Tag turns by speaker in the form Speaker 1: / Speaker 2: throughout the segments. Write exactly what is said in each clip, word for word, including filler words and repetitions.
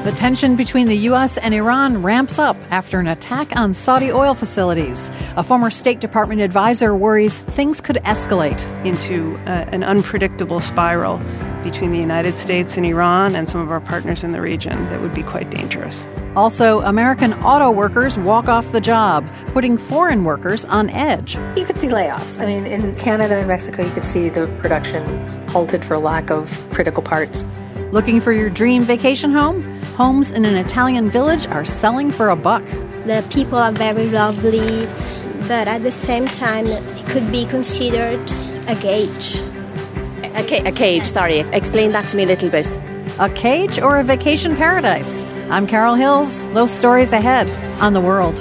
Speaker 1: The tension between the U S and Iran ramps up after an attack on Saudi oil facilities. A former State Department advisor worries things could escalate
Speaker 2: into uh, an unpredictable spiral between the United States and Iran and some of our partners in the region that would be quite dangerous.
Speaker 1: Also, American auto workers walk off the job, putting foreign workers on edge.
Speaker 3: You could see layoffs. I mean, in Canada and Mexico, you could see the production halted for lack of critical parts.
Speaker 1: Looking for your dream vacation home? Homes in an Italian village are selling for a buck.
Speaker 4: The people are very lovely, but at the same time, it could be considered a cage.
Speaker 5: A, ca- a cage, sorry. Explain that to me a little bit.
Speaker 1: A cage or a vacation paradise? I'm Carol Hills. Those stories ahead on The World.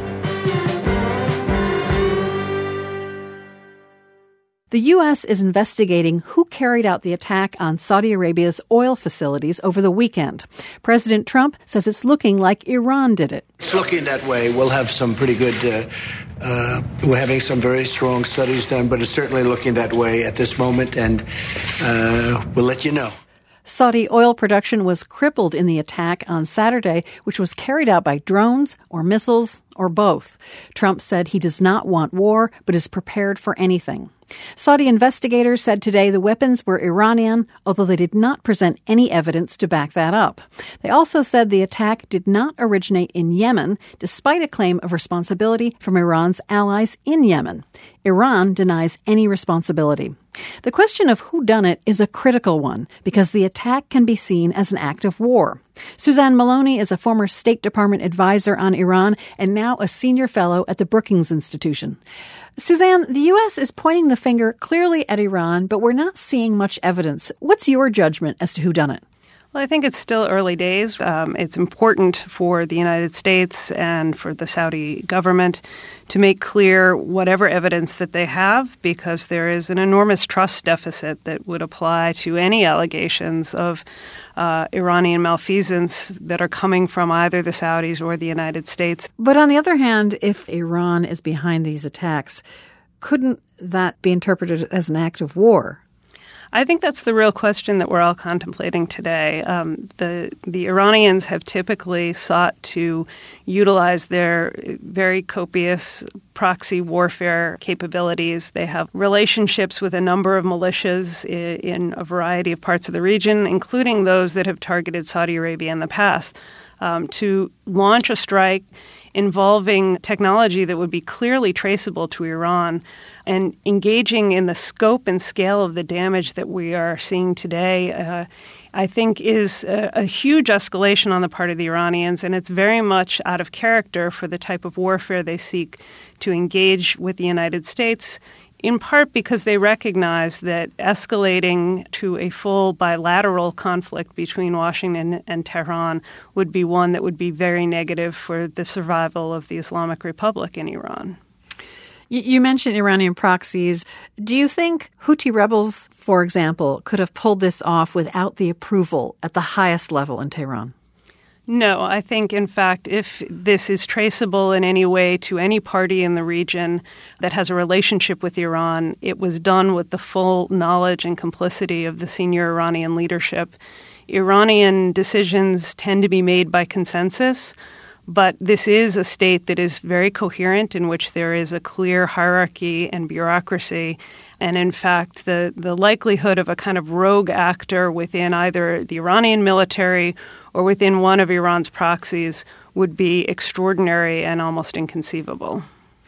Speaker 1: The U S is investigating who carried out the attack on Saudi Arabia's oil facilities over the weekend. President Trump says it's looking like Iran did it.
Speaker 6: It's looking that way. We'll have some pretty good, uh, uh, we're having some very strong studies done, but it's certainly looking that way at this moment, and uh, we'll let you know.
Speaker 1: Saudi oil production was crippled in the attack on Saturday, which was carried out by drones or missiles or both. Trump said he does not want war, but is prepared for anything. Saudi investigators said today the weapons were Iranian, although they did not present any evidence to back that up. They also said the attack did not originate in Yemen, despite a claim of responsibility from Iran's allies in Yemen. Iran denies any responsibility. The question of who done it is a critical one because the attack can be seen as an act of war. Suzanne Maloney is a former State Department advisor on Iran and now a senior fellow at the Brookings Institution. Suzanne, the U S is pointing the finger clearly at Iran, but we're not seeing much evidence. What's your judgment as to who done it?
Speaker 2: Well, I think it's still early days. Um, it's important for the United States and for the Saudi government to make clear whatever evidence that they have, because there is an enormous trust deficit that would apply to any allegations of uh, Iranian malfeasance that are coming from either the Saudis or the United States.
Speaker 1: But on the other hand, if Iran is behind these attacks, couldn't that be interpreted as an act of war?
Speaker 2: I think that's the real question that we're all contemplating today. Um, the the Iranians have typically sought to utilize their very copious proxy warfare capabilities. They have relationships with a number of militias in, in a variety of parts of the region, including those that have targeted Saudi Arabia in the past, um, to launch a strike involving technology that would be clearly traceable to Iran, and engaging in the scope and scale of the damage that we are seeing today, uh, I think is a, a huge escalation on the part of the Iranians, and it's very much out of character for the type of warfare they seek to engage with the United States, in part because they recognize that escalating to a full bilateral conflict between Washington and Tehran would be one that would be very negative for the survival of the Islamic Republic in Iran.
Speaker 1: You mentioned Iranian proxies. Do you think Houthi rebels, for example, could have pulled this off without the approval at the highest level in Tehran?
Speaker 2: No, I think, in fact, if this is traceable in any way to any party in the region that has a relationship with Iran, it was done with the full knowledge and complicity of the senior Iranian leadership. Iranian decisions tend to be made by consensus, but this is a state that is very coherent, in which there is a clear hierarchy and bureaucracy. And in fact, the, the likelihood of a kind of rogue actor within either the Iranian military or within one of Iran's proxies would be extraordinary and almost inconceivable.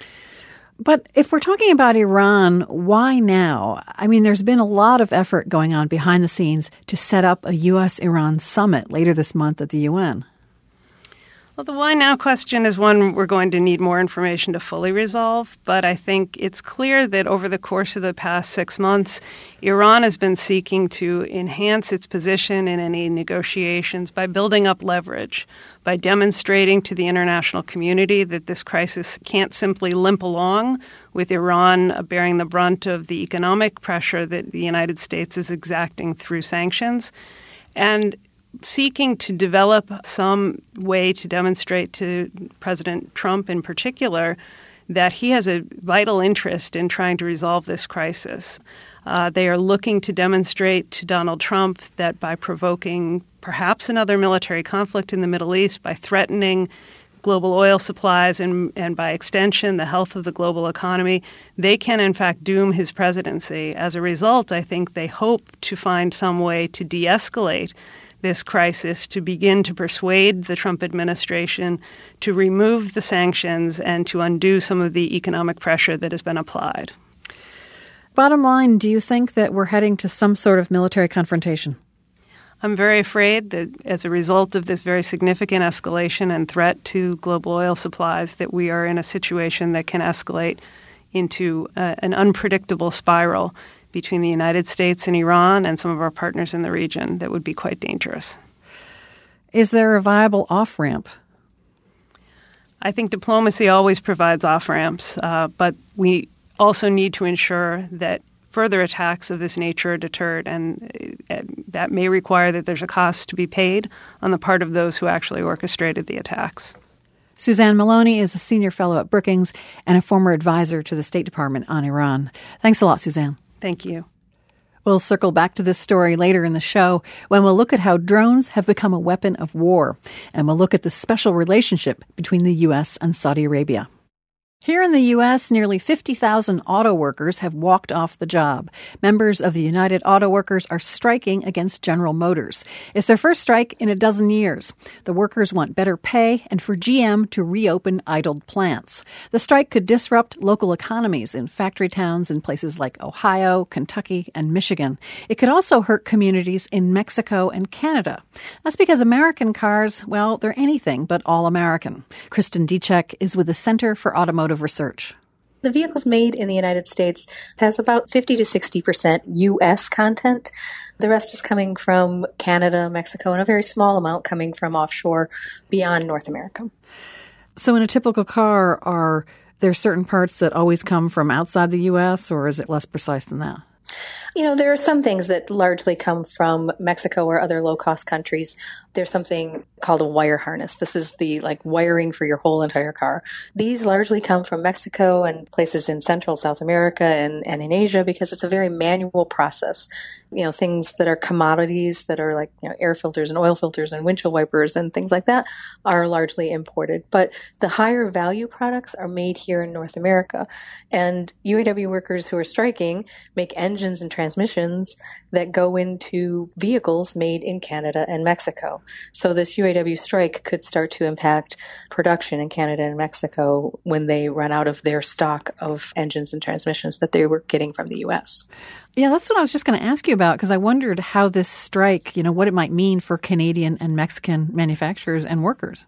Speaker 1: But if we're talking about Iran, why now? I mean, there's been a lot of effort going on behind the scenes to set up a U S Iran summit later this month at the U N.
Speaker 2: Well, the why now question is one we're going to need more information to fully resolve, but I think it's clear that over the course of the past six months, Iran has been seeking to enhance its position in any negotiations by building up leverage, by demonstrating to the international community that this crisis can't simply limp along with Iran bearing the brunt of the economic pressure that the United States is exacting through sanctions, and seeking to develop some way to demonstrate to President Trump in particular that he has a vital interest in trying to resolve this crisis. Uh, they are looking to demonstrate to Donald Trump that by provoking perhaps another military conflict in the Middle East, by threatening global oil supplies and, and by extension, the health of the global economy, they can in fact doom his presidency. As a result, I think they hope to find some way to de-escalate this crisis, to begin to persuade the Trump administration to remove the sanctions and to undo some of the economic pressure that has been applied.
Speaker 1: Bottom line, do you think that we're heading to some sort of military confrontation?
Speaker 2: I'm very afraid that as a result of this very significant escalation and threat to global oil supplies, that we are in a situation that can escalate into uh, an unpredictable spiral between the United States and Iran and some of our partners in the region that would be quite dangerous.
Speaker 1: Is there a viable off-ramp?
Speaker 2: I think diplomacy always provides off-ramps, uh, but we also need to ensure that further attacks of this nature are deterred, and uh, that may require that there's a cost to be paid on the part of those who actually orchestrated the attacks.
Speaker 1: Suzanne Maloney is a senior fellow at Brookings and a former advisor to the State Department on Iran. Thanks a lot, Suzanne.
Speaker 2: Thank you.
Speaker 1: We'll circle back to this story later in the show when we'll look at how drones have become a weapon of war, and we'll look at the special relationship between the U S and Saudi Arabia. Here in the U S, nearly fifty thousand auto workers have walked off the job. Members of the United Auto Workers are striking against General Motors. It's their first strike in a dozen years. The workers want better pay and for G M to reopen idled plants. The strike could disrupt local economies in factory towns in places like Ohio, Kentucky, and Michigan. It could also hurt communities in Mexico and Canada. That's because American cars, well, they're anything but all American. Kristen Dichek is with the Center for Automotive Research.
Speaker 3: The vehicles made in the United States has about fifty to sixty percent U S content. The rest is coming from Canada, Mexico, and a very small amount coming from offshore beyond North America.
Speaker 1: So in a typical car, are there certain parts that always come from outside the U S, or is it less precise than that?
Speaker 3: You know, there are some things that largely come from Mexico or other low-cost countries. There's something called a wire harness. This is the like wiring for your whole entire car. These largely come from Mexico and places in Central South America and, and in Asia because it's a very manual process. You know, things that are commodities that are like, you know, air filters and oil filters and windshield wipers and things like that are largely imported. But the higher value products are made here in North America. And U A W workers who are striking make engines and transmissions that go into vehicles made in Canada and Mexico. So this U A W strike could start to impact production in Canada and Mexico when they run out of their stock of engines and transmissions that they were getting from the U S.
Speaker 1: Yeah, that's what I was just going to ask you about, because I wondered how this strike, you know, what it might mean for Canadian and Mexican manufacturers and workers.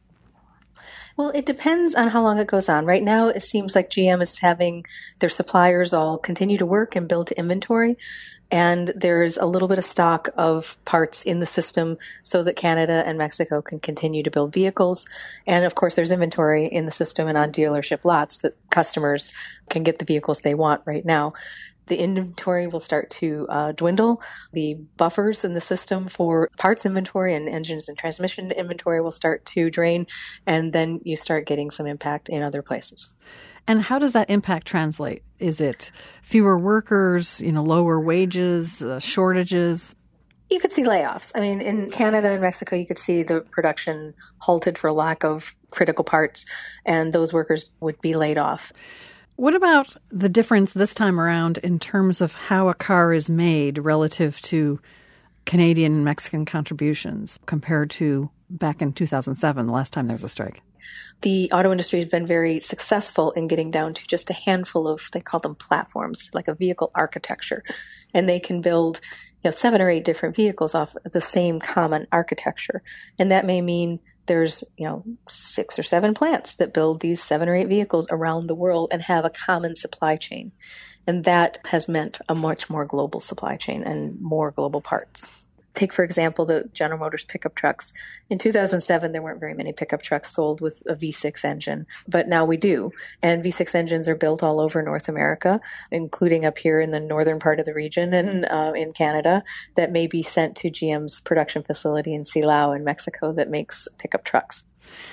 Speaker 3: Well, it depends on how long it goes on. Right now, it seems like G M is having their suppliers all continue to work and build to inventory. And there's a little bit of stock of parts in the system so that Canada and Mexico can continue to build vehicles. And of course, there's inventory in the system and on dealership lots that customers can get the vehicles they want right now. The inventory will start to uh, dwindle. The buffers in the system for parts inventory and engines and transmission inventory will start to drain, and then you start getting some impact in other places.
Speaker 1: And how does that impact translate? Is it fewer workers, you know, lower wages, uh, shortages?
Speaker 3: You could see layoffs. I mean, in Canada and Mexico, you could see the production halted for lack of critical parts, and those workers would be laid off.
Speaker 1: What about the difference this time around in terms of how a car is made relative to Canadian and Mexican contributions compared to back in two thousand seven, the last time there was a strike?
Speaker 3: The auto industry has been very successful in getting down to just a handful of, they call them platforms, like a vehicle architecture. And they can build, you know, seven or eight different vehicles off the same common architecture. And that may mean there's, you know, six or seven plants that build these seven or eight vehicles around the world and have a common supply chain. And that has meant a much more global supply chain and more global parts. Take, for example, the General Motors pickup trucks. In two thousand seven, there weren't very many pickup trucks sold with a V six engine, but now we do. And V six engines are built all over North America, including up here in the northern part of the region and uh, in Canada, that may be sent to G M's production facility in Silao in Mexico that makes pickup trucks.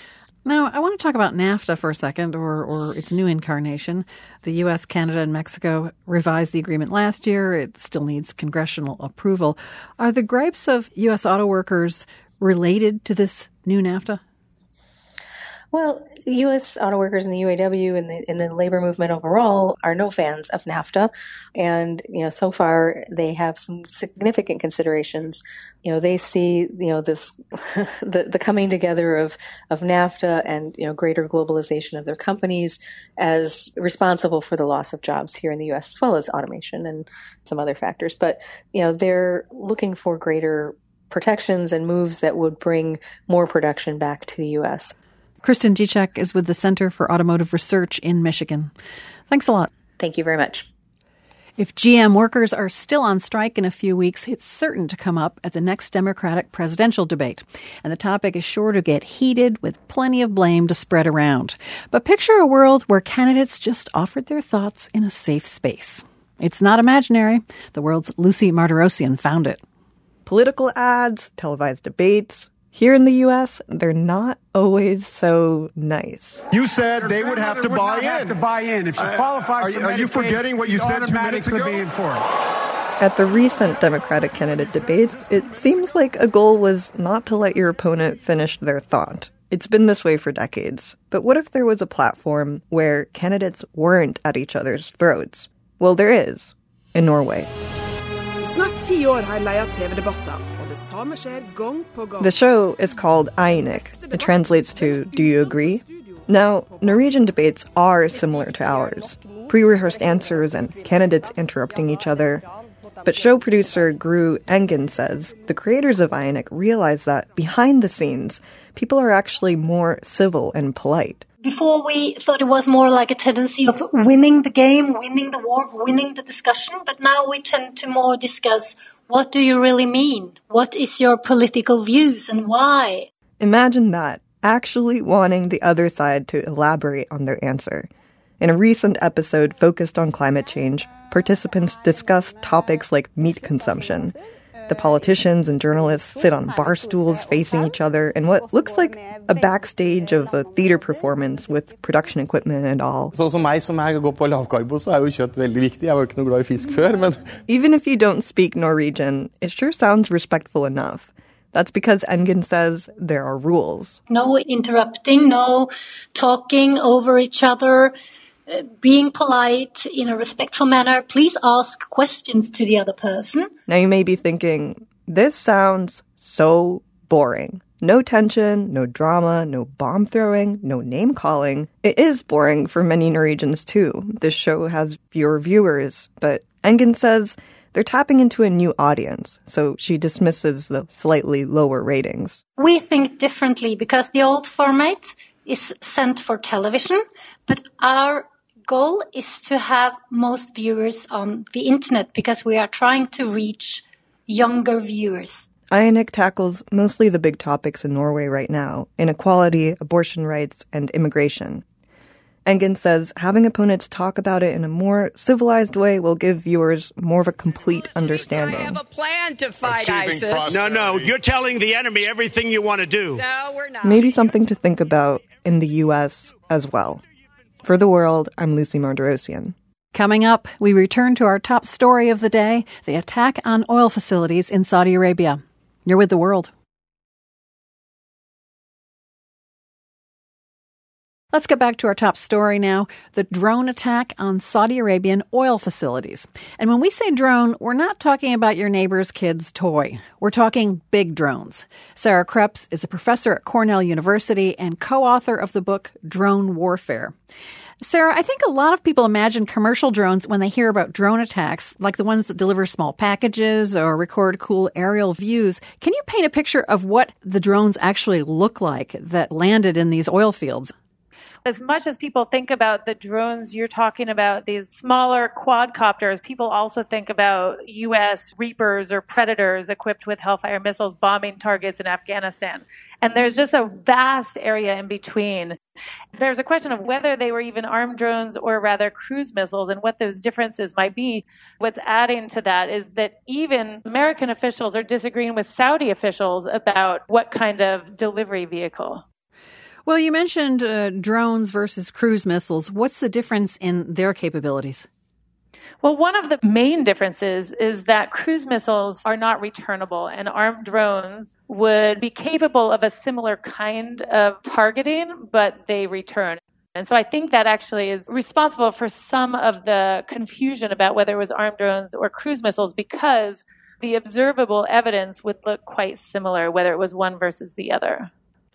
Speaker 1: Now, I want to talk about NAFTA for a second, or, or its new incarnation. The U S, Canada, and Mexico revised the agreement last year. It still needs congressional approval. Are the gripes of U S auto workers related to this new NAFTA?
Speaker 3: Well, U S auto workers in the U A W and the, and the labor movement overall are no fans of NAFTA. And, you know, so far they have some significant considerations. You know, they see, you know, this, the, the coming together of, of NAFTA and, you know, greater globalization of their companies as responsible for the loss of jobs here in the U S, as well as automation and some other factors. But, you know, they're looking for greater protections and moves that would bring more production back to the U S.
Speaker 1: Kristen Gicek is with the Center for Automotive Research in Michigan. Thanks a lot.
Speaker 3: Thank you very much.
Speaker 1: If G M workers are still on strike in a few weeks, it's certain to come up at the next Democratic presidential debate. And the topic is sure to get heated with plenty of blame to spread around. But picture a world where candidates just offered their thoughts in a safe space. It's not imaginary. The world's Lucy Martirosyan found it.
Speaker 7: Political ads, televised debates. Here in the U S, they're not always so nice.
Speaker 8: You said they would have to buy in.
Speaker 9: Have to buy in. If she qualifies
Speaker 8: uh,
Speaker 9: for
Speaker 8: are, are you forgetting what you said two minutes ago?
Speaker 9: Be in for it.
Speaker 7: At the recent Democratic candidate debates, it seems like a goal was not to let your opponent finish their thought. It's been this way for decades. But what if there was a platform where candidates weren't at each other's throats? Well, there is, in Norway. The show is called Einik. It translates to, do you agree? Now, Norwegian debates are similar to ours. Pre-rehearsed answers and candidates interrupting each other. But show producer Gru Engen says the creators of Einik realize that behind the scenes, people are actually more civil and polite.
Speaker 10: Before, we thought it was more like a tendency of winning the game, winning the war, winning the discussion. But now we tend to more discuss, what do you really mean? What is your political views and why?
Speaker 7: Imagine that, actually wanting the other side to elaborate on their answer. In a recent episode focused on climate change, participants discussed topics like meat consumption. The politicians and journalists sit on bar stools facing each other in what looks like a backstage of a theater performance with production equipment and all. Even if you don't speak Norwegian, it sure sounds respectful enough. That's because Engen says there are rules.
Speaker 10: No interrupting, no talking over each other. Being polite in a respectful manner, please ask questions to the other person.
Speaker 7: Now you may be thinking, this sounds so boring. No tension, no drama, no bomb throwing, no name calling. It is boring for many Norwegians too. This show has fewer viewers, but Engen says they're tapping into a new audience, so she dismisses the slightly lower ratings.
Speaker 10: We think differently because the old format is sent for television, but our goal is to have most viewers on the internet because we are trying to reach younger viewers.
Speaker 7: Einik tackles mostly the big topics in Norway right now: inequality, abortion rights, and immigration. Engen says having opponents talk about it in a more civilized way will give viewers more of a complete understanding.
Speaker 11: I have a plan to fight ISIS.
Speaker 6: No, no, you're telling the enemy everything you want to do.
Speaker 11: No, we're not.
Speaker 7: Maybe something to think about in the U S as well. For The World, I'm Lucy Martirosyan.
Speaker 1: Coming up, we return to our top story of the day, the attack on oil facilities in Saudi Arabia. You're with The World. Let's get back to our top story now, the drone attack on Saudi Arabian oil facilities. And when we say drone, we're not talking about your neighbor's kid's toy. We're talking big drones. Sarah Kreps is a professor at Cornell University and co-author of the book Drone Warfare. Sarah, I think a lot of people imagine commercial drones when they hear about drone attacks, like the ones that deliver small packages or record cool aerial views. Can you paint a picture of what the drones actually look like that landed in these oil fields?
Speaker 12: As much as people think about the drones, you're talking about these smaller quadcopters. People also think about U S Reapers or Predators equipped with Hellfire missiles bombing targets in Afghanistan. And there's just a vast area in between. There's a question of whether they were even armed drones or rather cruise missiles and what those differences might be. What's adding to that is that even American officials are disagreeing with Saudi officials about what kind of delivery vehicle.
Speaker 1: Well, you mentioned uh, drones versus cruise missiles. What's the difference in their capabilities?
Speaker 12: Well, one of the main differences is that cruise missiles are not returnable, and armed drones would be capable of a similar kind of targeting, but they return. And so I think that actually is responsible for some of the confusion about whether it was armed drones or cruise missiles, because the observable evidence would look quite similar, whether it was one versus the other.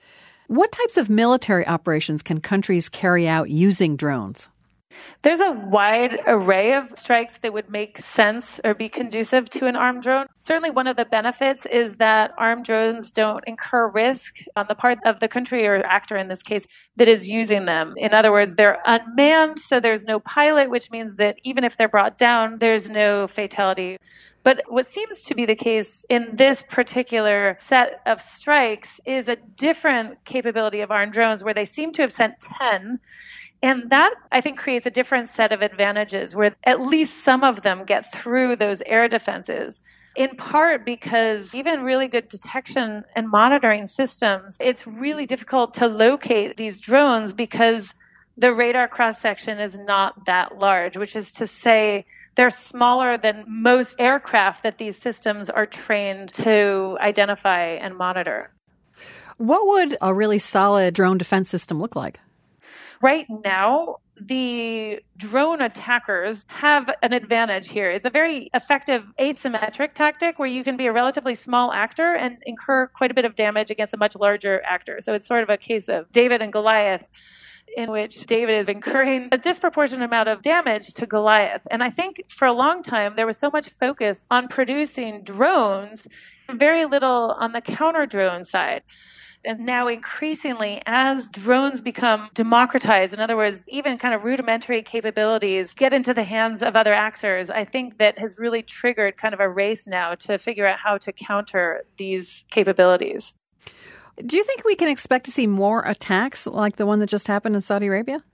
Speaker 1: What types of military operations can countries carry out using drones?
Speaker 12: There's a wide array of strikes that would make sense or be conducive to an armed drone. Certainly one of the benefits is that armed drones don't incur risk on the part of the country or actor in this case that is using them. In other words, they're unmanned, so there's no pilot, which means that even if they're brought down, there's no fatality. But what seems to be the case in this particular set of strikes is a different capability of armed drones where they seem to have sent ten. And that, I think, creates a different set of advantages where at least some of them get through those air defenses, in part because even really good detection and monitoring systems, it's really difficult to locate these drones because the radar cross-section is not that large, which is to say they're smaller than most aircraft that these systems are trained to identify and monitor.
Speaker 1: What would a really solid drone defense system look like?
Speaker 12: Right now, the drone attackers have an advantage here. It's a very effective asymmetric tactic where you can be a relatively small actor and incur quite a bit of damage against a much larger actor. So it's sort of a case of David and Goliath, in which David is incurring a disproportionate amount of damage to Goliath. And I think for a long time, there was so much focus on producing drones, very little on the counter-drone side. And now increasingly, as drones become democratized, in other words, even kind of rudimentary capabilities get into the hands of other actors, I think that has really triggered kind of a race now to figure out how to counter these capabilities.
Speaker 1: Do you think we can expect to see more attacks like the one that just happened in Saudi Arabia?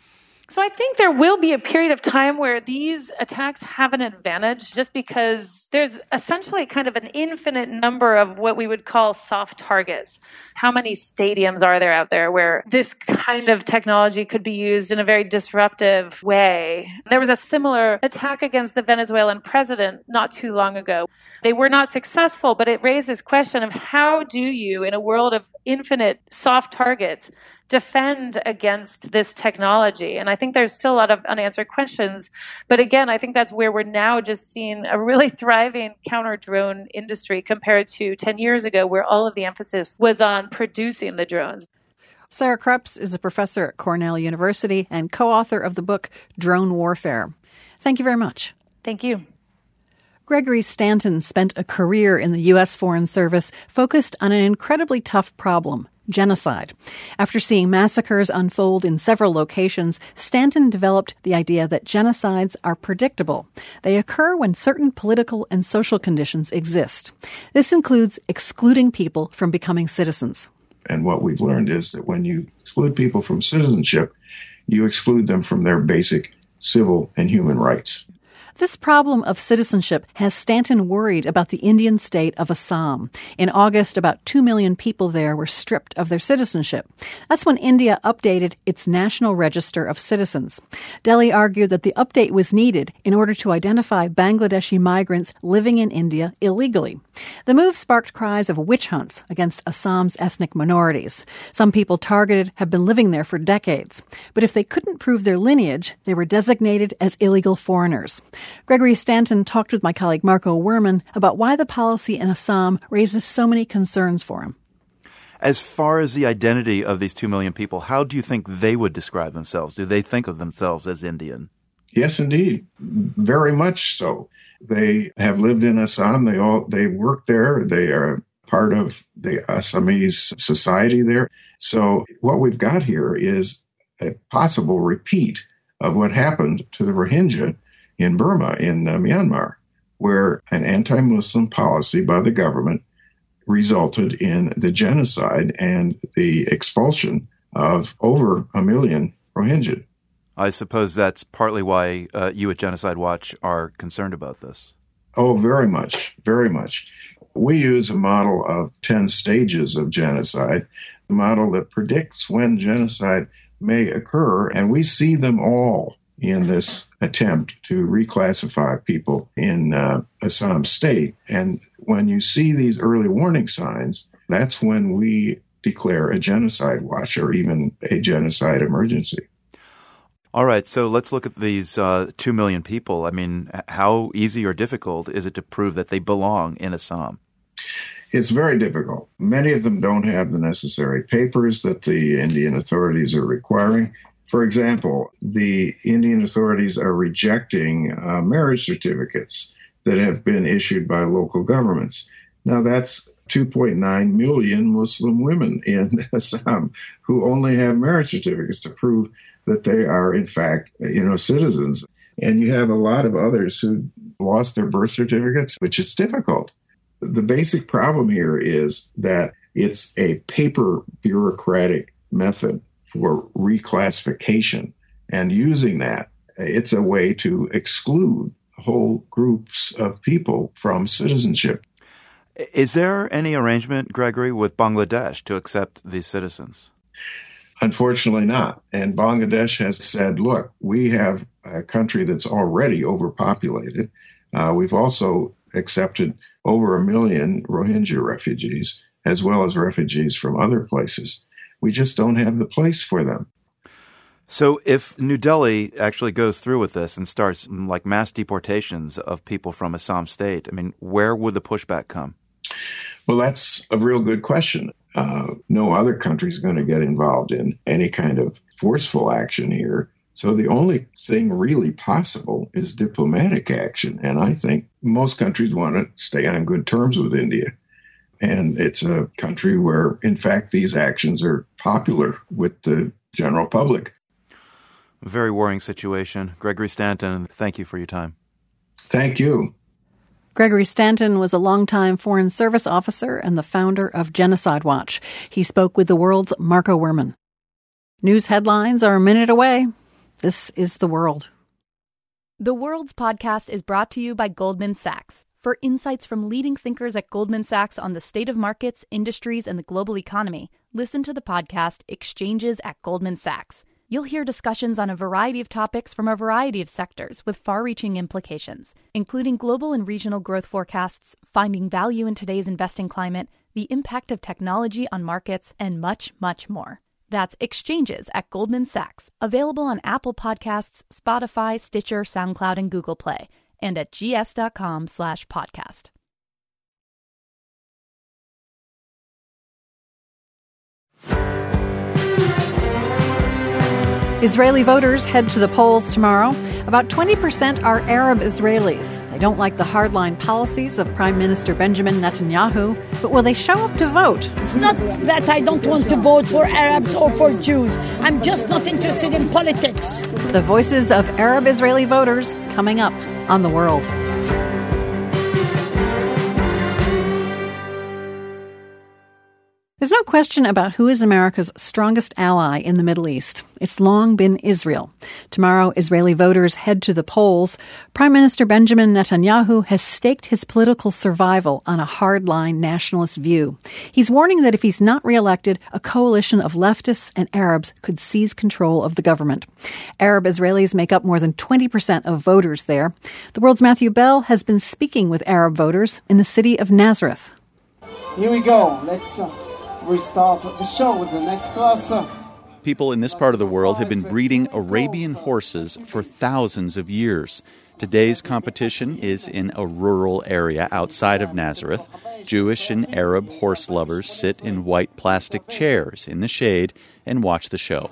Speaker 12: So I think there will be a period of time where these attacks have an advantage just because there's essentially kind of an infinite number of what we would call soft targets. How many stadiums are there out there where this kind of technology could be used in a very disruptive way? There was a similar attack against the Venezuelan president not too long ago. They were not successful, but it raised this question of how do you, in a world of infinite soft targets, defend against this technology? And I think there's still a lot of unanswered questions. But again, I think that's where we're now just seeing a really thriving counter-drone industry compared to ten years ago, where all of the emphasis was on producing the drones.
Speaker 1: Sarah Krupps is a professor at Cornell University and co-author of the book Drone Warfare. Thank you very much.
Speaker 12: Thank you.
Speaker 1: Gregory Stanton spent a career in the U S Foreign Service focused on an incredibly tough problem: genocide. After seeing massacres unfold in several locations, Stanton developed the idea that genocides are predictable. They occur when certain political and social conditions exist. This includes excluding people from becoming citizens.
Speaker 13: And what we've learned is that when you exclude people from citizenship, you exclude them from their basic civil and human rights.
Speaker 1: This problem of citizenship has Stanton worried about the Indian state of Assam. In August, about two million people there were stripped of their citizenship. That's when India updated its National Register of Citizens. Delhi argued that the update was needed in order to identify Bangladeshi migrants living in India illegally. The move sparked cries of witch hunts against Assam's ethnic minorities. Some people targeted have been living there for decades. But if they couldn't prove their lineage, they were designated as illegal foreigners. Gregory Stanton talked with my colleague Marco Werman about why the policy in Assam raises so many concerns for him.
Speaker 14: As far as the identity of these two million people, how do you think they would describe themselves? Do they think of themselves as Indian?
Speaker 13: Yes, indeed. Very much so. They have lived in Assam. They all they work there. They are part of the Assamese society there. So what we've got here is a possible repeat of what happened to the Rohingya in Burma, in uh, Myanmar, where an anti-Muslim policy by the government resulted in the genocide and the expulsion of over a million Rohingya.
Speaker 14: I suppose that's partly why uh, you at Genocide Watch are concerned about this.
Speaker 13: Oh, very much, very much. We use a model of ten stages of genocide model that predicts when genocide may occur, and we see them all in this attempt to reclassify people in uh, Assam state. And when you see these early warning signs, that's when we declare a genocide watch or even a genocide emergency.
Speaker 14: All right, so let's look at these uh, two million people. I mean, how easy or difficult is it to prove that they belong in Assam?
Speaker 13: It's very difficult. Many of them don't have the necessary papers that the Indian authorities are requiring. For example, the Indian authorities are rejecting uh, marriage certificates that have been issued by local governments. Now, that's two point nine million Muslim women in Assam who only have marriage certificates to prove that they are, in fact, you know, citizens. And you have a lot of others who lost their birth certificates, which is difficult. The basic problem here is that it's a paper bureaucratic method for reclassification. And using that, it's a way to exclude whole groups of people from citizenship.
Speaker 14: Is there any arrangement, Gregory, with Bangladesh to accept these citizens?
Speaker 13: Unfortunately not. And Bangladesh has said, look, we have a country that's already overpopulated. Uh, we've also accepted over a million Rohingya refugees, as well as refugees from other places. We just don't have the place for them.
Speaker 14: So if New Delhi actually goes through with this and starts like mass deportations of people from Assam state, I mean, where would the pushback come?
Speaker 13: Well, that's a real good question. Uh, no other country is going to get involved in any kind of forceful action here. So the only thing really possible is diplomatic action. And I think most countries want to stay on good terms with India. And it's a country where, in fact, these actions are popular with the general public.
Speaker 14: A very worrying situation. Gregory Stanton, thank you for your time.
Speaker 13: Thank you.
Speaker 1: Gregory Stanton was a longtime Foreign Service officer and the founder of Genocide Watch. He spoke with the World's Marco Werman. News headlines are a minute away. This is The World.
Speaker 15: The World's podcast is brought to you by Goldman Sachs. For insights from leading thinkers at Goldman Sachs on the state of markets, industries, and the global economy, listen to the podcast Exchanges at Goldman Sachs. You'll hear discussions on a variety of topics from a variety of sectors with far-reaching implications, including global and regional growth forecasts, finding value in today's investing climate, the impact of technology on markets, and much, much more. That's Exchanges at Goldman Sachs, available on Apple Podcasts, Spotify, Stitcher, SoundCloud, and Google Play, and at gs.com slash podcast.
Speaker 1: Israeli voters head to the polls tomorrow. About twenty percent are Arab Israelis. They don't like the hardline policies of Prime Minister Benjamin Netanyahu, but will they show up to vote?
Speaker 16: It's not that I don't want to vote for Arabs or for Jews. I'm just not interested in politics.
Speaker 1: The voices of Arab Israeli voters coming up on The World. There's no question about who is America's strongest ally in the Middle East. It's long been Israel. Tomorrow, Israeli voters head to the polls. Prime Minister Benjamin Netanyahu has staked his political survival on a hardline nationalist view. He's warning that if he's not reelected, a coalition of leftists and Arabs could seize control of the government. Arab Israelis make up more than twenty percent of voters there. The World's Matthew Bell has been speaking with Arab voters in the city of Nazareth.
Speaker 17: Here we go. Let's... Uh... We start the show with the next cluster.
Speaker 18: People in this part of the world have been breeding Arabian horses for thousands of years. Today's competition is in a rural area outside of Nazareth. Jewish and Arab horse lovers sit in white plastic chairs in the shade and watch the show.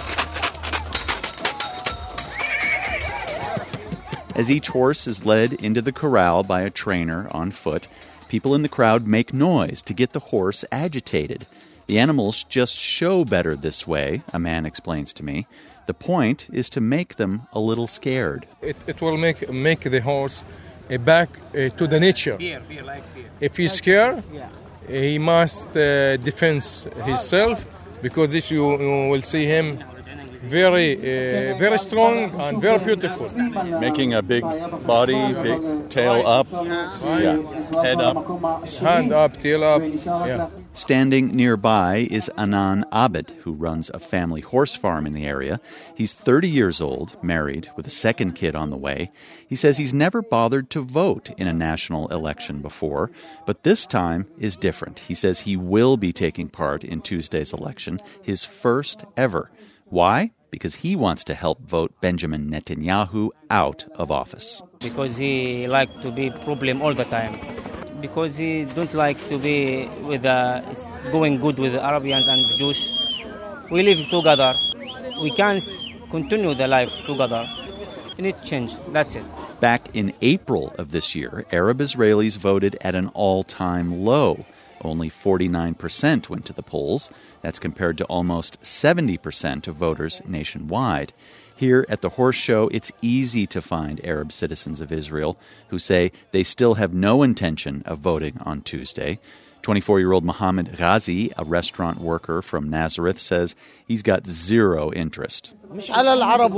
Speaker 18: As each horse is led into the corral by a trainer on foot, people in the crowd make noise to get the horse agitated. The animals just show better this way, a man explains to me. The point is to make them a little scared.
Speaker 19: It, it will make make the horse uh, back uh, to the nature. Beer, beer, like beer. If he's scared, yeah. he must uh, defend himself, because this you, you will see him very, uh, very strong and very beautiful.
Speaker 18: Making a big body, big tail up, yeah. Head up.
Speaker 19: Hand up, tail up, yeah.
Speaker 18: Standing nearby is Anan Abed, who runs a family horse farm in the area. He's thirty years old, married, with a second kid on the way. He says he's never bothered to vote in a national election before, but this time is different. He says he will be taking part in Tuesday's election, his first ever. Why? Because he wants to help vote Benjamin Netanyahu out of office.
Speaker 20: Because he likes to be problem all the time. Because he don't like to be with uh, it's going good with the Arabians and the Jews. We live together. We can't continue the life together. We need to change. That's it.
Speaker 18: Back in April of this year, Arab Israelis voted at an all-time low. Only forty-nine percent went to the polls. That's compared to almost seventy percent of voters nationwide. Here at the Horse Show, it's easy to find Arab citizens of Israel who say they still have no intention of voting on Tuesday. twenty-four-year-old Mohammed Ghazi, a restaurant worker from Nazareth, says he's got zero interest.
Speaker 16: It's not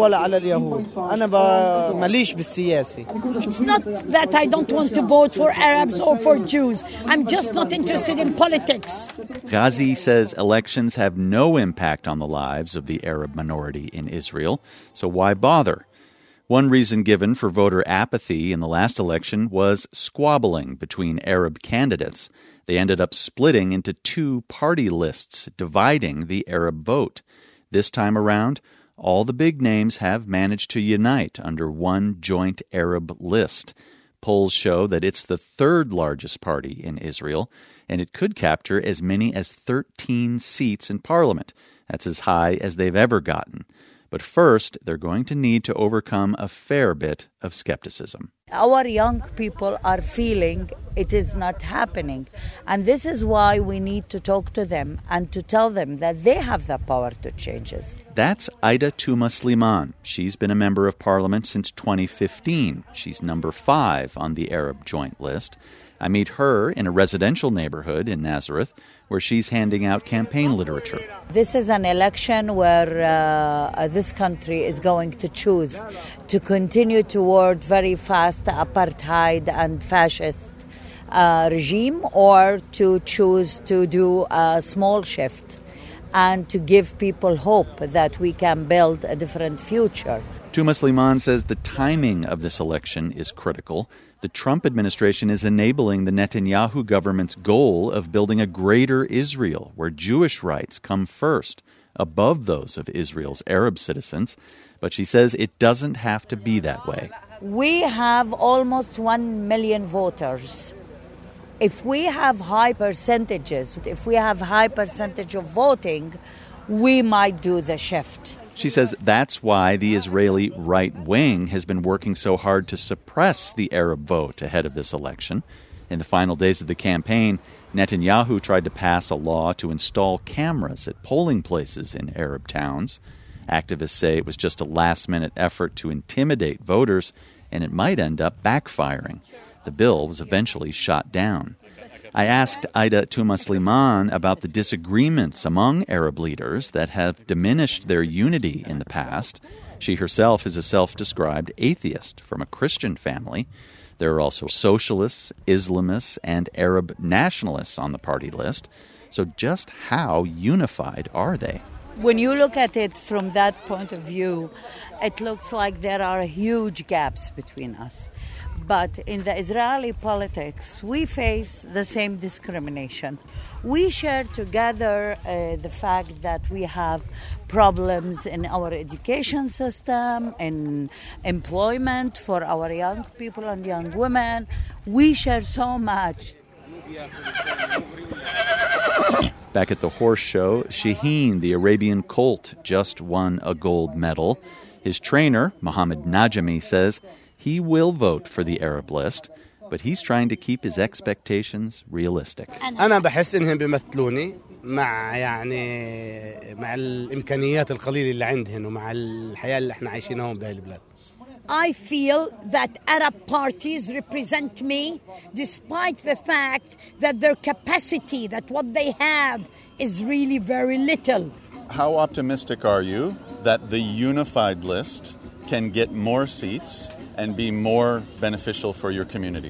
Speaker 16: that I don't want to vote for Arabs or for Jews. I'm just not interested in politics.
Speaker 18: Ghazi says elections have no impact on the lives of the Arab minority in Israel, so why bother? One reason given for voter apathy in the last election was squabbling between Arab candidates. They ended up splitting into two party lists, dividing the Arab vote. This time around, all the big names have managed to unite under one joint Arab list. Polls show that it's the third largest party in Israel, and it could capture as many as thirteen seats in parliament. That's as high as they've ever gotten. But first, they're going to need to overcome a fair bit of skepticism.
Speaker 21: Our young people are feeling it is not happening. And this is why we need to talk to them and to tell them that they have the power to change it.
Speaker 18: That's Aida Tuma Sliman. She's been a member of parliament since twenty fifteen. She's number five on the Arab joint list. I meet her in a residential neighborhood in Nazareth where she's handing out campaign literature.
Speaker 21: This is an election where uh, this country is going to choose to continue toward very fast apartheid and fascist uh, regime, or to choose to do a small shift and to give people hope that we can build a different future.
Speaker 18: Tuma Sliman says the timing of this election is critical. The Trump administration is enabling the Netanyahu government's goal of building a greater Israel, where Jewish rights come first, above those of Israel's Arab citizens. But she says it doesn't have to be that way.
Speaker 21: We have almost one million voters. If we have high percentages, if we have high percentage of voting, we might do the shift.
Speaker 18: She says that's why the Israeli right wing has been working so hard to suppress the Arab vote ahead of this election. In the final days of the campaign, Netanyahu tried to pass a law to install cameras at polling places in Arab towns. Activists say it was just a last-minute effort to intimidate voters, and it might end up backfiring. The bill was eventually shot down. I asked Aida Tuma Sliman about the disagreements among Arab leaders that have diminished their unity in the past. She herself is a self-described atheist from a Christian family. There are also socialists, Islamists, and Arab nationalists on the party list. So just how unified are they?
Speaker 21: When you look at it from that point of view, it looks like there are huge gaps between us. But in the Israeli politics, we face the same discrimination. We share together uh, the fact that we have problems in our education system, in employment for our young people and young women. We share so much.
Speaker 18: Back at the horse show, Shaheen, the Arabian colt, just won a gold medal. His trainer, Mohammed Najami, says he will vote for the Arab list, but he's trying to keep his expectations realistic.
Speaker 9: أنا بحس إنهم بيمثلوني مع يعني مع الإمكانيات القليلة اللي عندهم ومع الحياة اللي إحنا عايشينها بهاي البلاد.
Speaker 16: I feel that Arab parties represent me, despite the fact that their capacity, that what they have, is really very little.
Speaker 18: How optimistic are you that the unified list can get more seats and be more beneficial for your community?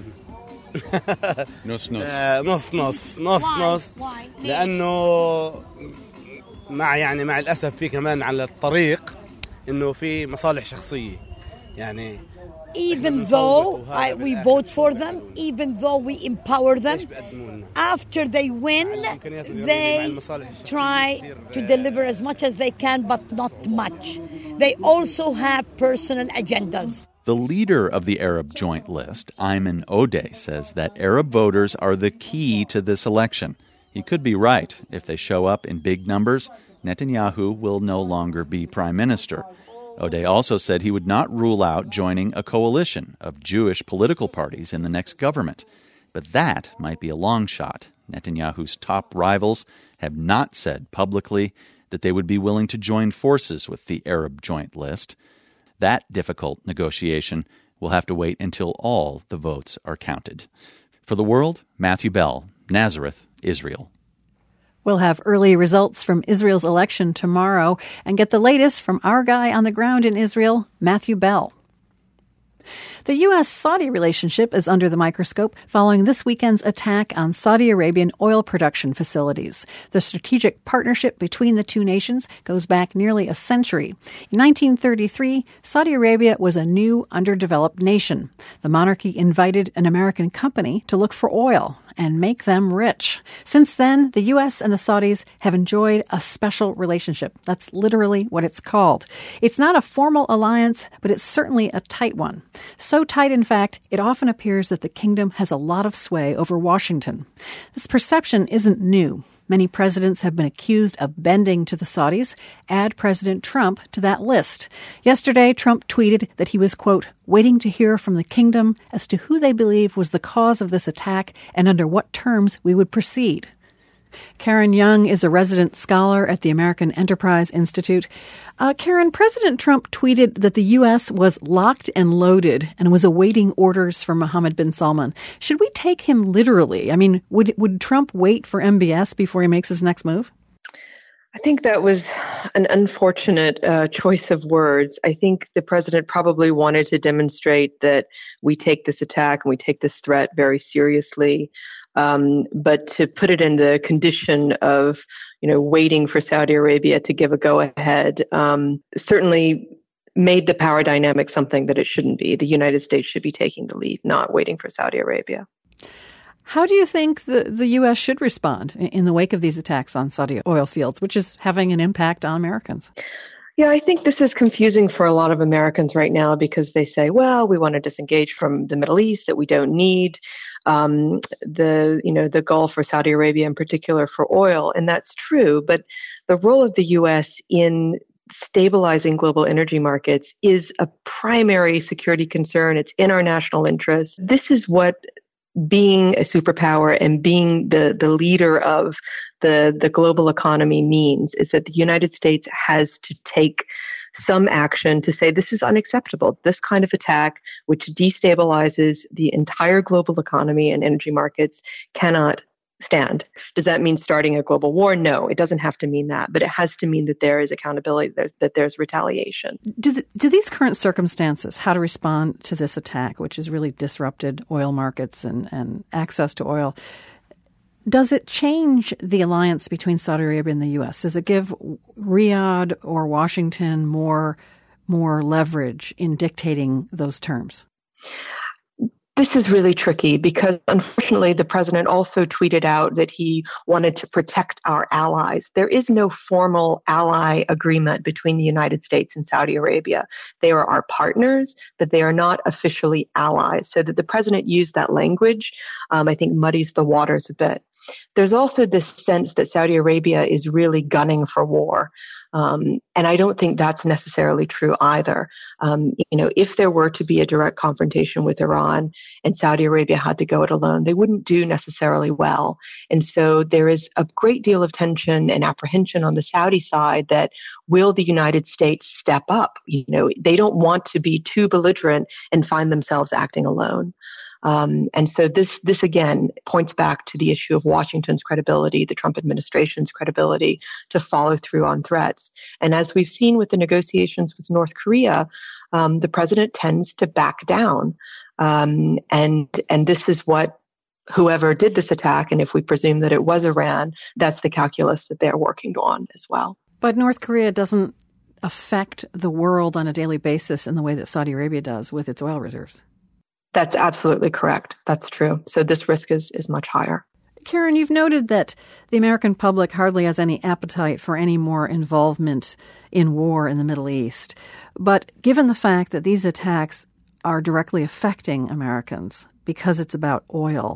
Speaker 18: نص نص
Speaker 9: نص نص نص نص لأنه مع يعني مع الأسف في كمان على الطريق إنه في مصالح شخصية يعني.
Speaker 16: Even though I, we vote for them, even though we empower them, after they win, they try to deliver as much as they can, but not much. They also have personal agendas.
Speaker 18: The leader of the Arab Joint List, Ayman Odeh, says that Arab voters are the key to this election. He could be right. If they show up in big numbers, Netanyahu will no longer be prime minister. Odeh also said he would not rule out joining a coalition of Jewish political parties in the next government. But that might be a long shot. Netanyahu's top rivals have not said publicly that they would be willing to join forces with the Arab Joint List. That difficult negotiation will have to wait until all the votes are counted. For the World, Matthew Bell, Nazareth, Israel.
Speaker 1: We'll have early results from Israel's election tomorrow and get the latest from our guy on the ground in Israel, Matthew Bell. The U S-Saudi relationship is under the microscope following this weekend's attack on Saudi Arabian oil production facilities. The strategic partnership between the two nations goes back nearly a century. In nineteen thirty-three, Saudi Arabia was a new, underdeveloped nation. The monarchy invited an American company to look for oil and make them rich. Since then, the U S and the Saudis have enjoyed a special relationship. That's literally what it's called. It's not a formal alliance, but it's certainly a tight one. So tight, in fact, it often appears that the kingdom has a lot of sway over Washington. This perception isn't new. Many presidents have been accused of bending to the Saudis. Add President Trump to that list. Yesterday, Trump tweeted that he was, quote, waiting to hear from the kingdom as to who they believe was the cause of this attack and under what terms we would proceed. Karen Young is a resident scholar at the American Enterprise Institute. Uh, Karen, President Trump tweeted that the U S was locked and loaded and was awaiting orders from Mohammed bin Salman. Should we take him literally? I mean, would would Trump wait for M B S before he makes his next move?
Speaker 4: I think that was an unfortunate uh, choice of words. I think the president probably wanted to demonstrate that we take this attack and we take this threat very seriously. Um, but to put it in the condition of, you know, waiting for Saudi Arabia to give a go-ahead, um, certainly made the power dynamic something that it shouldn't be. The United States should be taking the lead, not waiting for Saudi Arabia.
Speaker 1: How do you think the, the U S should respond in the wake of these attacks on Saudi oil fields, which is having an impact on Americans?
Speaker 4: Yeah, I think this is confusing for a lot of Americans right now because they say, well, we want to disengage from the Middle East, that we don't need um, the, you know, the Gulf or Saudi Arabia in particular for oil. And that's true. But the role of the U S in stabilizing global energy markets is a primary security concern. It's in our national interest. This is what being a superpower and being the, the leader of the, the global economy means, is that the United States has to take some action to say this is unacceptable. This kind of attack, which destabilizes the entire global economy and energy markets, cannot stand. Does that mean starting a global war? No, it doesn't have to mean that, but it has to mean that there is accountability, there's, that there's retaliation.
Speaker 1: Do, the, do these current circumstances, how to respond to this attack, which has really disrupted oil markets and, and access to oil, does it change the alliance between Saudi Arabia and the U S? Does it give Riyadh or Washington more, more leverage in dictating those terms?
Speaker 4: This is really tricky because, unfortunately, the president also tweeted out that he wanted to protect our allies. There is no formal ally agreement between the United States and Saudi Arabia. They are our partners, but they are not officially allies. So that the president used that language, um, I think, muddies the waters a bit. There's also this sense that Saudi Arabia is really gunning for war. Um, and I don't think that's necessarily true either. Um, you know, if there were to be a direct confrontation with Iran and Saudi Arabia had to go it alone, they wouldn't do necessarily well. And so there is a great deal of tension and apprehension on the Saudi side that will the United States step up? You know, they don't want to be too belligerent and find themselves acting alone. Um, and so this, this again points back to the issue of Washington's credibility, the Trump administration's credibility to follow through on threats. And as we've seen with the negotiations with North Korea, um, the president tends to back down. Um, and and this is what whoever did this attack, and if we presume that it was Iran, that's the calculus that they're working on as well.
Speaker 1: But North Korea doesn't affect the world on a daily basis in the way that Saudi Arabia does with its oil reserves.
Speaker 4: That's absolutely correct. That's true. So this risk is, is much higher.
Speaker 1: Karen, you've noted that the American public hardly has any appetite for any more involvement in war in the Middle East. But given the fact that these attacks are directly affecting Americans because it's about oil,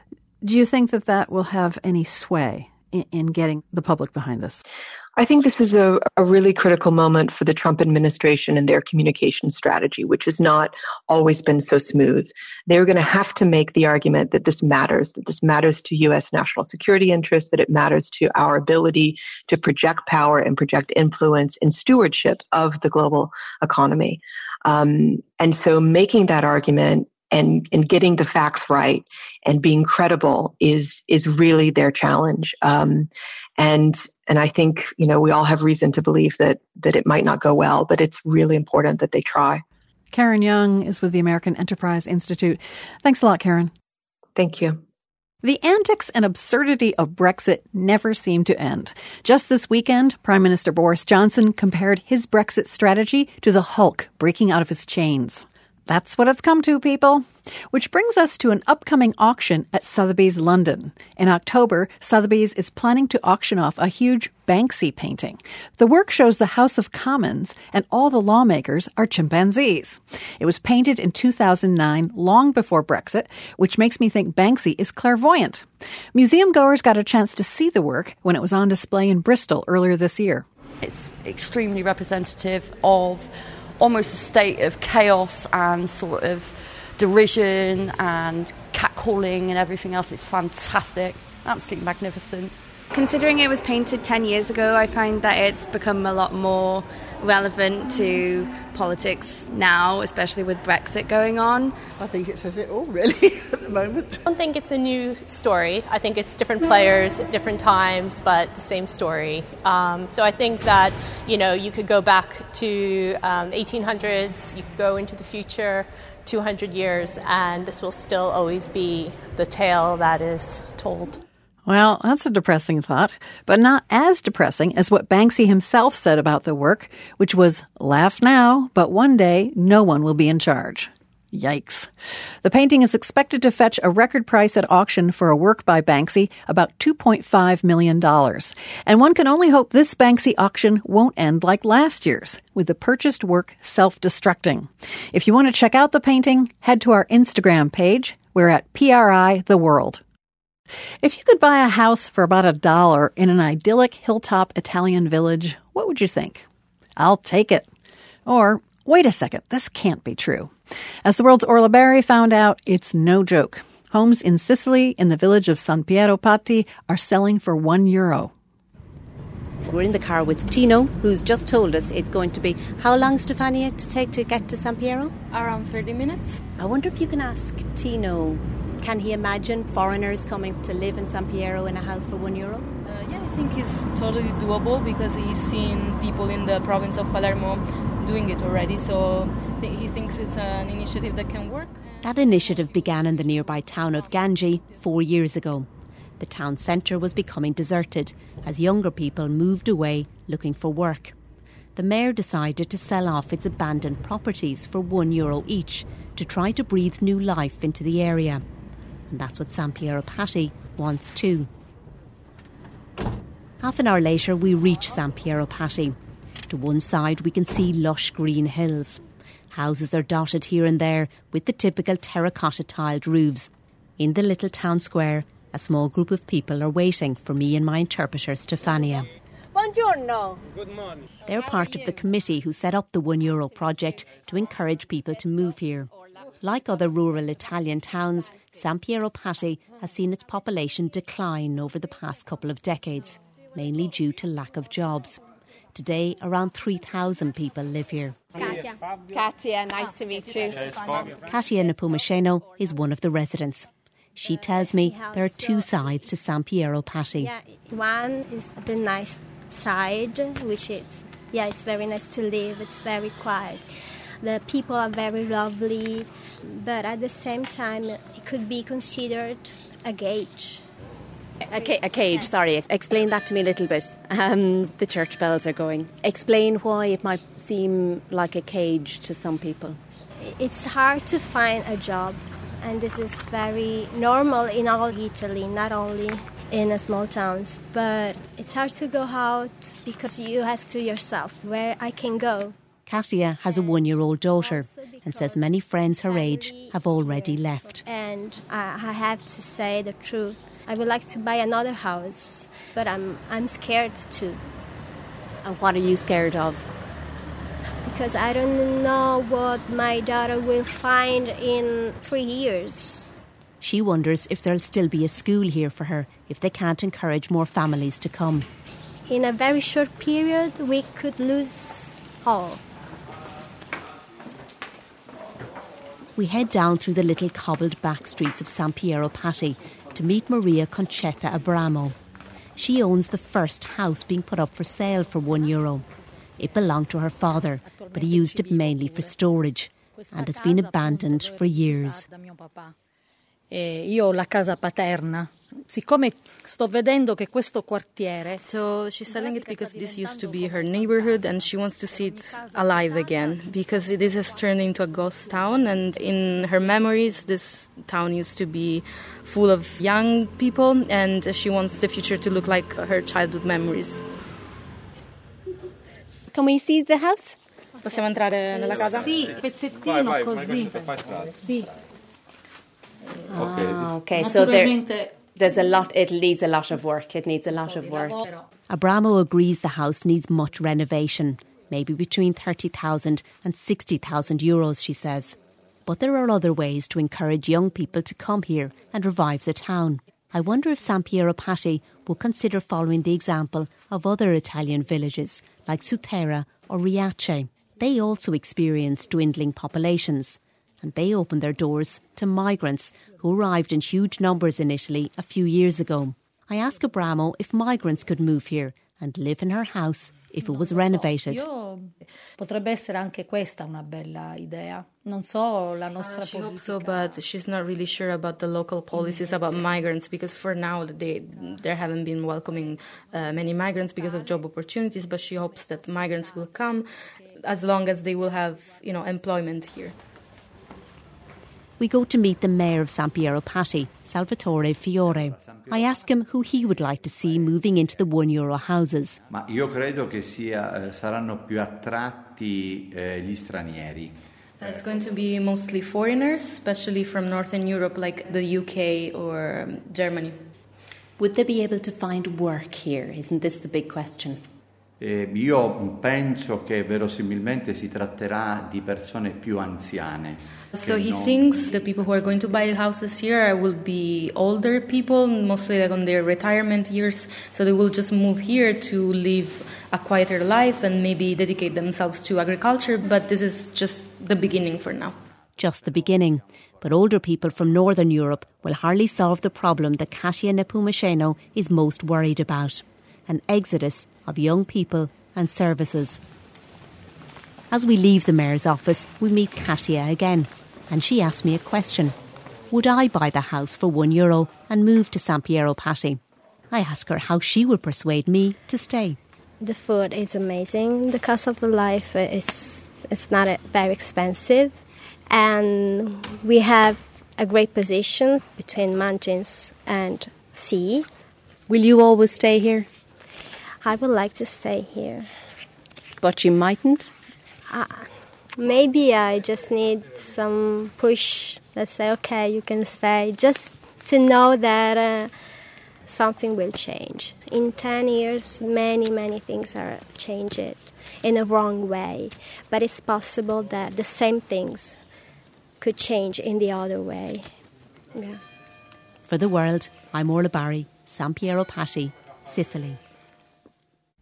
Speaker 1: do you think that that will have any sway in, in getting the public behind this?
Speaker 4: I think this is a, a really critical moment for the Trump administration and their communication strategy, which has not always been so smooth. They're going to have to make the argument that this matters, that this matters to U S national security interests, that it matters to our ability to project power and project influence and stewardship of the global economy. Um, and so making that argument and, and getting the facts right and being credible is is really their challenge. Um, and and I think, you know, we all have reason to believe that that it might not go well, but it's really important that they try.
Speaker 1: Karen Young is with the American Enterprise Institute. Thanks a lot, Karen.
Speaker 4: Thank you.
Speaker 1: The antics and absurdity of Brexit never seem to end. Just this weekend, Prime Minister Boris Johnson compared his Brexit strategy to the Hulk breaking out of his chains. That's what it's come to, people. Which brings us to an upcoming auction at Sotheby's London. In October, Sotheby's is planning to auction off a huge Banksy painting. The work shows the House of Commons, and all the lawmakers are chimpanzees. It was painted in two thousand nine, long before Brexit, which makes me think Banksy is clairvoyant. Museum goers got a chance to see the work when it was on display in Bristol earlier this year.
Speaker 5: It's extremely representative of almost a state of chaos and sort of derision and catcalling and everything else. It's fantastic, absolutely magnificent.
Speaker 22: Considering it was painted ten years ago, I find that it's become a lot more relevant to politics now, especially with Brexit going on.
Speaker 23: I think it says it all, really, at the moment.
Speaker 24: I don't think it's a new story. I think it's different players at different times, but the same story. Um, so I think that, you know, you could go back to um, eighteen hundreds, you could go into the future, two hundred years, and this will still always be the tale that is told.
Speaker 1: Well, that's a depressing thought, but not as depressing as what Banksy himself said about the work, which was, laugh now, but one day no one will be in charge. Yikes. The painting is expected to fetch a record price at auction for a work by Banksy, about two point five million dollars. And one can only hope this Banksy auction won't end like last year's, with the purchased work self-destructing. If you want to check out the painting, head to our Instagram page. We're at P R I The World. If you could buy a house for about a dollar in an idyllic hilltop Italian village, what would you think? I'll take it. Or, wait a second, this can't be true. As the world's Orla Berry found out, it's no joke. Homes in Sicily, in the village of San Piero Patti, are selling for one euro.
Speaker 25: We're in the car with Tino, who's just told us it's going to be, how long, Stefania, to take to get to San Piero?
Speaker 26: Around thirty minutes.
Speaker 25: I wonder if you can ask Tino, can he imagine foreigners coming to live in San Piero in a house for one euro?
Speaker 26: Uh, yeah, I think it's totally doable because he's seen people in the province of Palermo doing it already, so th- he thinks it's an initiative that can work.
Speaker 25: That initiative began in the nearby town of Ganji four years ago. The town centre was becoming deserted as younger people moved away looking for work. The mayor decided to sell off its abandoned properties for one euro each to try to breathe new life into the area. And that's what San Piero Patti wants too. Half an hour later, we reach San Piero Patti. To one side, we can see lush green hills. Houses are dotted here and there with the typical terracotta tiled roofs. In the little town square, a small group of people are waiting for me and my interpreter, Stefania.
Speaker 27: Buongiorno.
Speaker 26: Good morning.
Speaker 25: They're part of the committee who set up the one euro project to encourage people to move here. Like other rural Italian towns, San Piero Patti has seen its population decline over the past couple of decades, mainly due to lack of jobs. Today, around three thousand people live here.
Speaker 2: Katia. Katia, nice to meet you.
Speaker 25: Katia Nepomuceno is one of the residents. She tells me there are two sides to San Piero Patti.
Speaker 3: Yeah, one is the nice side, which is, yeah, it's very nice to live. It's very quiet. The people are very lovely, but at the same time, it could be considered a cage.
Speaker 2: A, ca- a cage, sorry. Explain that to me a little bit. Um, the church bells are going. Explain why it might seem like a cage to some people.
Speaker 3: It's hard to find a job, and this is very normal in all Italy, not only in small towns. But it's hard to go out because you ask to yourself, where I can go.
Speaker 25: Katia has a one-year-old daughter and says many friends her age have already left.
Speaker 3: And I have to say the truth. I would like to buy another house, but I'm I'm scared too.
Speaker 2: And what are you scared of?
Speaker 3: Because I don't know what my daughter will find in three years.
Speaker 25: She wonders if there'll still be a school here for her if they can't encourage more families to come.
Speaker 3: In a very short period, we could lose all.
Speaker 25: We head down through the little cobbled back streets of San Piero Patti to meet Maria Concetta Abramo. She owns the first house being put up for sale for one euro. It belonged to her father, but he used it mainly for storage, and it's been abandoned for years.
Speaker 6: E io ho la casa paterna. Siccome sto vedendo che questo quartiere.
Speaker 8: So she's selling it because this used to be her neighborhood and she wants to see it alive again because this has turned into a ghost town, and in her memories this town used to be full of young people and she wants the future to look like her childhood memories.
Speaker 2: Can we see the house?
Speaker 8: Possiamo entrare nella casa?
Speaker 6: Sì, pezzettino vai, vai, così. Sì.
Speaker 2: Okay. Ah, okay. So there, there's a lot. It needs a lot of work. It needs a lot of work.
Speaker 25: Abramo agrees the house needs much renovation, maybe between thirty thousand and sixty thousand euros, she says. But there are other ways to encourage young people to come here and revive the town. I wonder if San Piero Patti will consider following the example of other Italian villages like Sutera or Riace. They also experience dwindling populations, and they opened their doors to migrants who arrived in huge numbers in Italy a few years ago. I asked Abramo if migrants could move here and live in her house if it was renovated.
Speaker 6: Io potrebbe essere anche questa una bella idea. Non so la nostra
Speaker 8: politica. She hopes so, but she's not really sure about the local policies about migrants because for now they there haven't been welcoming uh, many migrants because of job opportunities. But she hopes that migrants will come as long as they will have, you know, employment here.
Speaker 25: We go to meet the mayor of San Piero Patti, Salvatore Fiore. I ask him who he would like to see moving into the one euro houses.
Speaker 10: Ma io credo che sia, saranno più attratti eh, gli stranieri.
Speaker 8: It's going to be mostly foreigners, especially from Northern Europe, like the U K or um, Germany.
Speaker 2: Would they be able to find work here? Isn't this the big question?
Speaker 10: Eh, io penso che verosimilmente si tratterà di persone più anziane.
Speaker 8: So he thinks the people who are going to buy houses here will be older people, mostly like on their retirement years. So they will just move here to live a quieter life and maybe dedicate themselves to agriculture. But this is just the beginning for now.
Speaker 25: Just the beginning. But older people from Northern Europe will hardly solve the problem that Katia Nepomuceno is most worried about: an exodus of young people and services. As we leave the mayor's office, we meet Katia again, and she asks me a question. Would I buy the house for one euro and move to San Piero Patti? I ask her how she would persuade me to stay.
Speaker 3: The food is amazing. The cost of the life is it's not very expensive, and we have a great position between mountains and sea.
Speaker 2: Will you always stay here?
Speaker 3: I would like to stay here.
Speaker 2: But you mightn't?
Speaker 3: Uh, maybe I just need some push. Let's say, okay, you can stay. Just to know that uh, something will change. In ten years, many, many things are changed in a wrong way. But it's possible that the same things could change in the other way. Yeah.
Speaker 25: For The World, I'm Orla Barry, San Piero Patti, Sicily.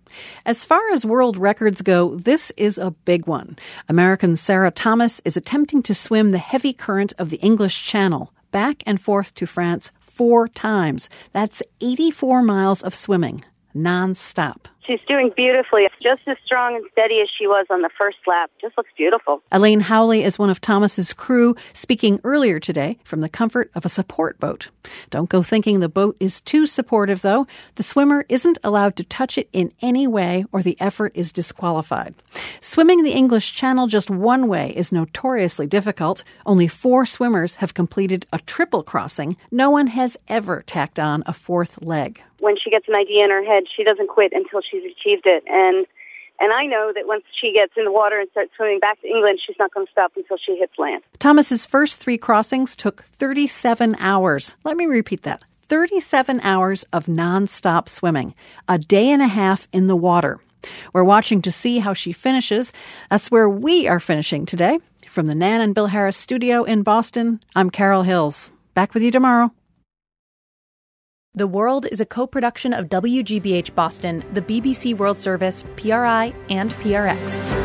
Speaker 1: As far as world records go, this is a big one. American Sarah Thomas is attempting to swim the heavy current of the English Channel, back and forth to France four times. That's eighty-four miles of swimming, non-stop.
Speaker 7: She's doing beautifully. Just as strong and steady as she was on the first lap. Just looks beautiful.
Speaker 1: Elaine Howley is one of Thomas's crew, speaking earlier today from the comfort of a support boat. Don't go thinking the boat is too supportive, though. The swimmer isn't allowed to touch it in any way or the effort is disqualified. Swimming the English Channel just one way is notoriously difficult. Only four swimmers have completed a triple crossing. No one has ever tacked on a fourth leg.
Speaker 7: When she gets an idea in her head, she doesn't quit until she's achieved it. And and I know that once she gets in the water and starts swimming back to England, she's not going to stop until she hits land.
Speaker 1: Thomas's first three crossings took thirty-seven hours. Let me repeat that. thirty-seven hours of nonstop swimming. A day and a half in the water. We're watching to see how she finishes. That's where we are finishing today. From the Nan and Bill Harris studio in Boston, I'm Carol Hills. Back with you tomorrow.
Speaker 11: The World is a co-production of W G B H Boston, the B B C World Service, P R I, and P R X.